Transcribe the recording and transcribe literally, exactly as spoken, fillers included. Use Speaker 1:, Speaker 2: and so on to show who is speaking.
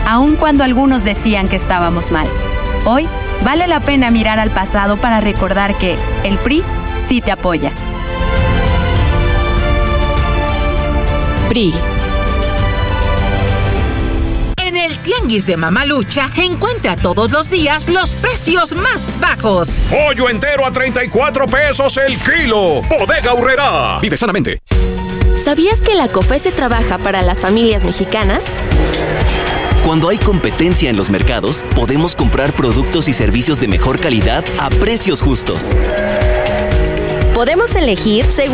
Speaker 1: aun cuando algunos decían que estábamos mal. Hoy, vale la pena mirar al pasado para recordar que el P R I sí te apoya.
Speaker 2: P R I.
Speaker 3: En el Tianguis de Mamalucha, encuentra todos los días los precios más bajos.
Speaker 4: Pollo entero a treinta y cuatro pesos el kilo. Bodega Aurrerá. Vive sanamente.
Speaker 2: ¿Sabías que la COFESE trabaja para las familias mexicanas?
Speaker 5: Cuando hay competencia en los mercados, podemos comprar productos y servicios de mejor calidad a precios justos.
Speaker 2: Podemos elegir según